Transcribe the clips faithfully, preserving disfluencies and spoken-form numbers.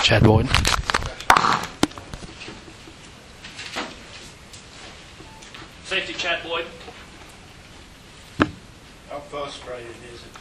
Chad Boyd. Safety, Chad Boyd. How frustrated is it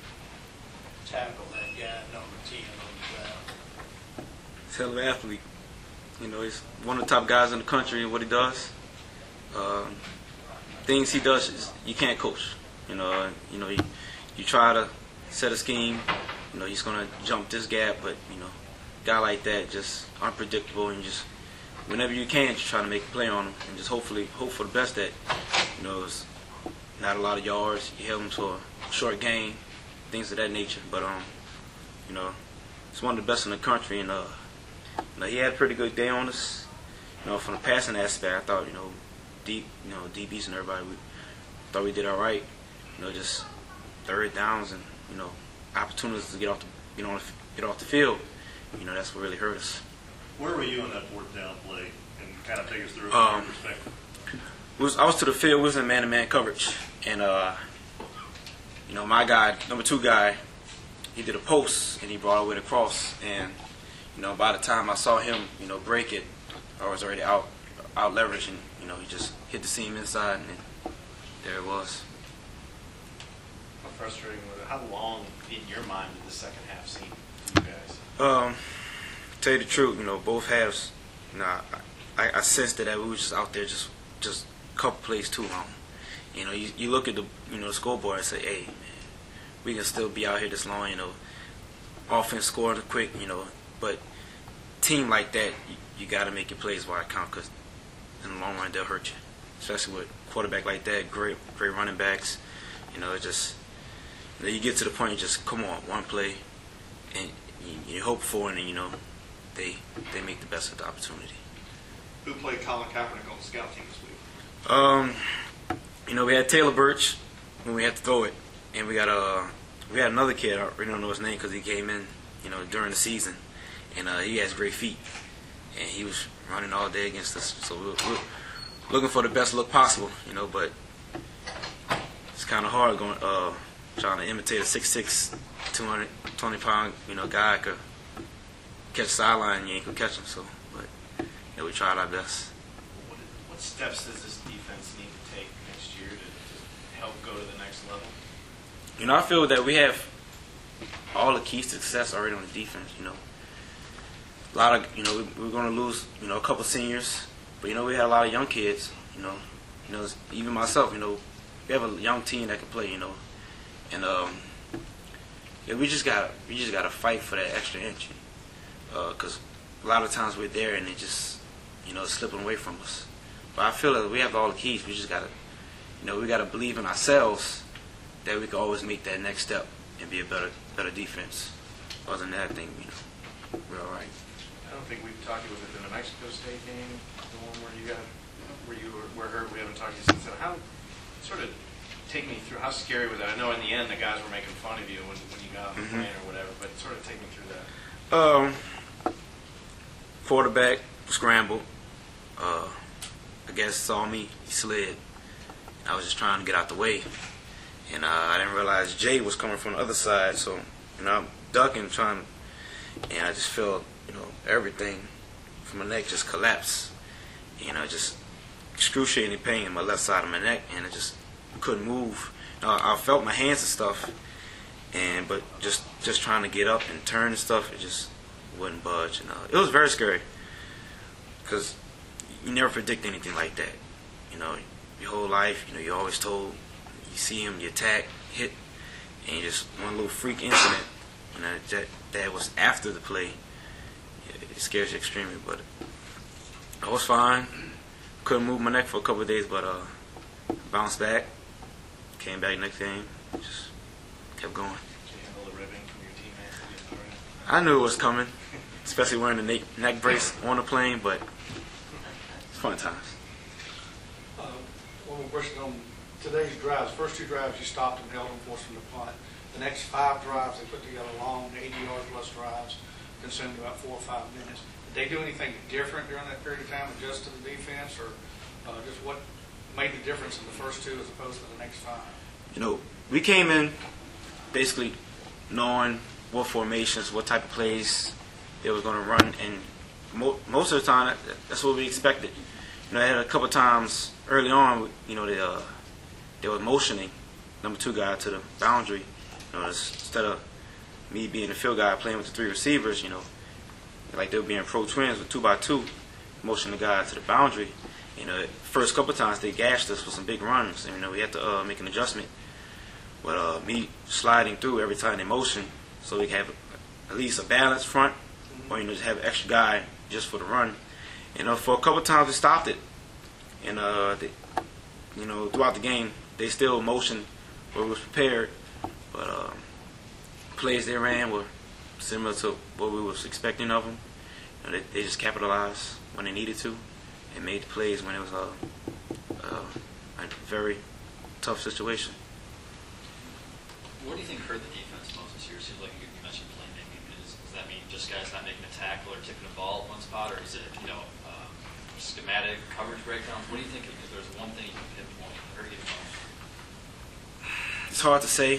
to tackle that guy, number ten, on the ground? He's a hell of an athlete. You know, he's one of the top guys in the country in what he does. Um, things he does, is, you can't coach. You know, you know, you, you try to set a scheme. You know, he's gonna jump this gap, but you know, a guy like that just unpredictable, and just whenever you can, just try to make a play on him, and just hopefully hope for the best that you know it's not a lot of yards. You held him to a short game, things of that nature. But um, you know, he's one of the best in the country, and uh, you know, he had a pretty good day on us. You know, from the passing aspect, I thought you know, deep, you know, D Bs and everybody, we thought we did all right. You know, just third downs and you know, opportunities to get off the, you know, get off the field. You know, that's what really hurt us. Where were you on that fourth down play, and kind of take us through Um, from your perspective? Was, I was to the field. We was in man-to-man coverage, and uh, you know, my guy, number two guy, he did a post and he brought it with a cross, and you know, by the time I saw him, you know, break it, I was already out, out leveraging. You know, he just hit the seam inside, and then there it was. How frustrating was it? How long, in your mind, did the second half seem for you guys? Um, to tell you the truth, you know, both halves, you know, I, I, I sensed that we were just out there just, just a couple plays too long. You know, you, you look at the, you know, the scoreboard and say, hey, man, we can still be out here this long, you know, offense scoring quick, you know, but team like that, you, you got to make your plays while it count, because in the long run, they'll hurt you, especially with a quarterback like that, great, great running backs. You know, it just, you know, you get to the point, you just, come on, one play, and you, you hope for it, and, you know, they they make the best of the opportunity. Who played Colin Kaepernick on the scout team this week? Um, you know, we had Taylor Birch when we had to throw it, and we got a we had another kid. I really don't know his name because he came in, you know, during the season, and uh, he has great feet, and he was running all day against us. So we're, we're looking for the best look possible, you know, but it's kind of hard going uh, trying to imitate a six six, two hundred twenty pound, you know, guy could catch sideline and you ain't gonna catch him. So, but yeah, we tried our best. What, what steps does this defense need to take next year to, to help go to the next level? You know, I feel that we have all the keys to success already on the defense. You know, a lot of, you know, we, we're going to lose, you know, a couple seniors, but you know, we had a lot of young kids. You know, you know, even myself. You know, we have a young team that can play. You know, and um, yeah, we just got we just got to fight for that extra inch, because uh, a lot of times we're there and it just, you know, it's slipping away from us. But I feel that we have all the keys. We just got to, you know, we got to believe in ourselves that we can always make that next step and be a better better defense. Other than that, I think, you know, we're all right. I don't think we've talked to you. Was it the New Mexico State game, the one where you got, where you were, were hurt? We haven't talked to you since then. How, sort of, take me through, how scary was that? I know in the end the guys were making fun of you when, when you got on the Mm-hmm. plane or whatever, but sort of take me through that. Um, quarterback scrambled. Uh, I guess saw me. He slid. I was just trying to get out the way, and uh, I didn't realize Jay was coming from the other side. So, you know, I'm ducking, trying, and I just felt, you know, everything from my neck just collapse. You know, just excruciating pain in my left side of my neck, and I just couldn't move. You know, I felt my hands and stuff, and but just just trying to get up and turn and stuff, it just wouldn't budge. And uh, it was very scary, because you never predict anything like that. You know, your whole life, you know, you're always told, you see him, you attack, hit, and just one little freak incident, you know, that, that was after the play, it scares you extremely. But I was fine. Couldn't move my neck for a couple of days, but uh, bounced back, came back next game, just kept going. Did you handle the ribbing from your teammates? I knew it was coming, especially wearing the neck, neck brace on the plane, but it's fun times. Uh, One more question on today's drives. First two drives, you stopped and held them, forced them to punt. The next five drives, they put together long, eighty-yard plus drives, consumed about four or five minutes. Did they do anything different during that period of time, adjust to the defense, or uh, just what made the difference in the first two as opposed to the next five? You know, we came in basically knowing what formations, what type of plays they were going to run, and mo- most of the time that, that's what we expected. You know, I had a couple times early on, you know, they uh, they were motioning number two guy to the boundary. You know, instead of me being the field guy playing with the three receivers, you know, like they were being pro twins with two by two, motion the guy to the boundary. You know, first couple of times they gashed us with some big runs, and you know we had to uh, make an adjustment. But uh, me sliding through every time they motion, so we have at least a balanced front, or you know just have an extra guy just for the run. You know, for a couple of times we stopped it, and uh, they, you know throughout the game they still motioned where we was prepared, but uh, plays they ran were similar to what we was expecting of them. You know, they, they just capitalized when they needed to, and made the plays when it was a, uh, a very tough situation. What do you think hurt the defense most this year? Seems like you mentioned playmaking. Does, does that mean just guys not making a tackle or tipping a ball at one spot, or is it, you know, uh, schematic coverage breakdowns? What do you think if, if there's one thing you can pinpoint that hurt you the most? It's hard to say.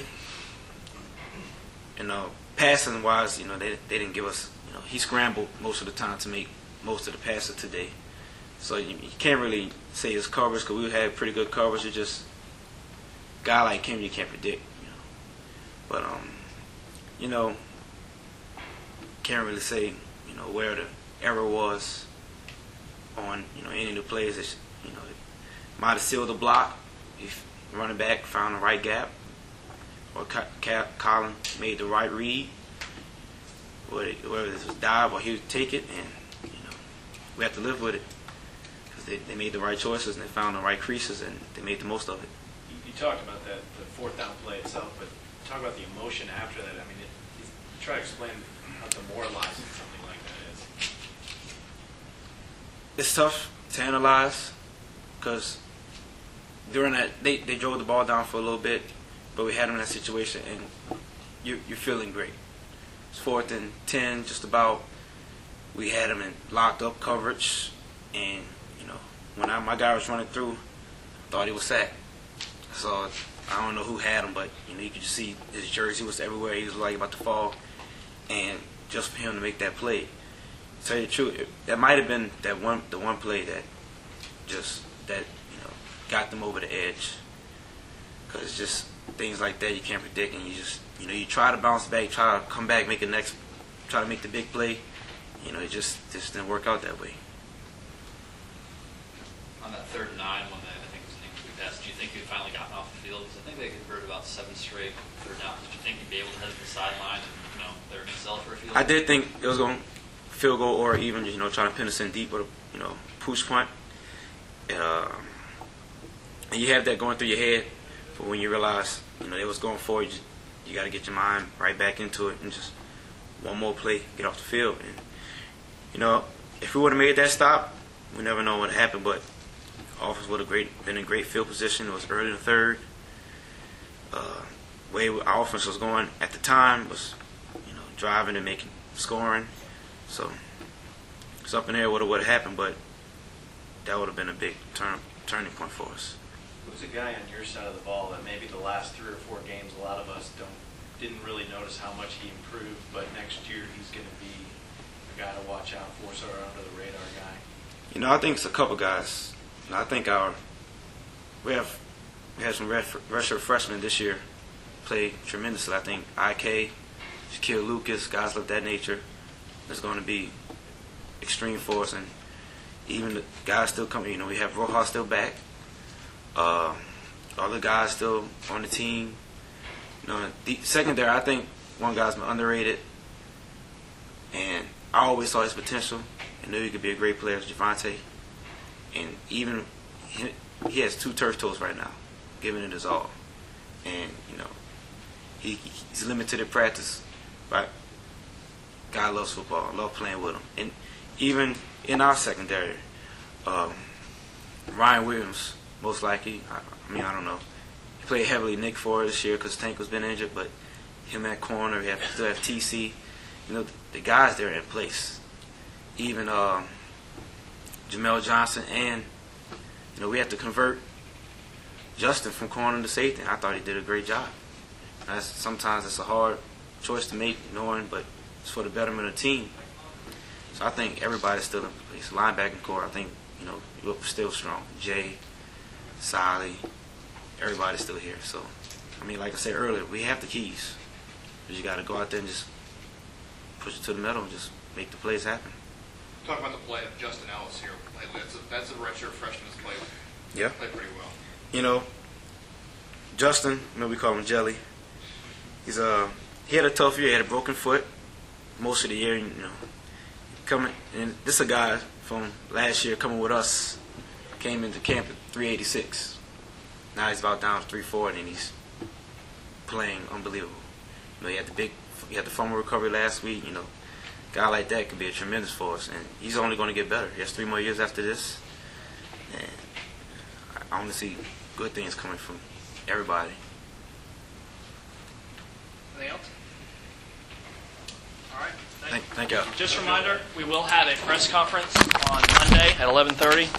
You know, passing wise, you know, they they didn't give us. You know, he scrambled most of the time to make most of the passes today. So you, you can't really say it's coverage because we had pretty good coverage. It's just a guy like him you can't predict. You know, but um, you know, can't really say you know where the error was on you know any of the plays. That, you know, might have sealed the block if running back found the right gap, or Colin made the right read, whether it was dive or he would take it, and you know we have to live with it because they, they made the right choices and they found the right creases and they made the most of it. You, you talked about that, the fourth down play itself, but talk about the emotion after that. I mean, it, you try to explain how demoralizing something like that is. It's tough to analyze because during that they, they drove the ball down for a little bit, but we had them in that situation and you, you're feeling great. It's fourth and ten, just about. We had them in locked up coverage, and you know when I, my guy was running through, I thought he was sacked. So I don't know who had him, but you know you could just see his jersey was everywhere. He was like about to fall, and just for him to make that play, to tell you the truth, it, that might have been that one the one play that just that you know got them over the edge. Because it's just things like that you can't predict, and you just you know you try to bounce back, try to come back, make the next, try to make the big play. You know, it just just didn't work out that way. On that third and nine, when they, I think it was an incomplete pass, do you think you'd finally gotten off the field? Because I think they converted about seven straight third downs. Did you think you'd be able to head to the sideline and, you know, they were going to sell for a field? I did think it was going to field goal or even, you know, trying to pin us in deep with a, you know, push punt. Uh, and you have that going through your head, but when you realize, you know, they was going forward, you, you got to get your mind right back into it and just one more play, get off the field. And, you know, if we would have made that stop, we never know what happened, but offense would have great, been in great field position. It was early in the third. Uh, way our offense was going at the time was, you know, driving and making, scoring. So it's up in there what would have happened, but that would have been a big turn, turning point for us. Who's a guy on your side of the ball that maybe the last three or four games a lot of us don't didn't really notice how much he improved, but next year he's going to be a guy to watch out for, sort of under the radar guy? You know, I think it's a couple guys. I think our we have we had some redshirt freshmen this year play tremendously. I think I K, Shaquille Lucas, guys of that nature is going to be extreme for us, and even the guys still coming. You know, we have Rojas still back. Uh, other guys still on the team. You know, the secondary, I think one guy's been underrated, and I always saw his potential and knew he could be a great player, Javante. And even he, he has two turf toes right now, giving it his all. And you know, he he's limited at practice, but guy loves football. I love playing with him. And even in our secondary, um, Ryan Williams, most likely. I, I mean, I don't know. He played heavily Nick for this year because Tank has been injured, but him at corner, we have still have T C. You know, the, the guys there in place. Even uh, Jamel Johnson, and you know, we have to convert Justin from corner to safety. I thought he did a great job. That's, sometimes it's a hard choice to make, knowing, but it's for the betterment of the team. So I think everybody's still in place. Linebacking core, I think, you know, we're still strong. Jay, Solly, everybody's still here. So, I mean, like I said earlier, we have the keys. But you got to go out there and just push it to the middle and just make the plays happen. Talk about the play of Justin Ellis here lately. That's a, that's a redshirt freshman who's played, Yeah. played pretty well. You know, Justin, maybe we call him Jelly. He's uh he had a tough year. He had a broken foot most of the year. You know, coming and this is a guy from last year coming with us. Came into camp at three eighty-six. Now he's about down to three forty, and he's playing unbelievable. You know, he had the big, he had the fumble recovery last week. You know, a guy like that could be a tremendous force, and he's only going to get better. He has three more years after this, and I want to see good things coming from everybody. Anything else? All right. Thank, thank you. Just a reminder, we will have a press conference on Monday at eleven thirty.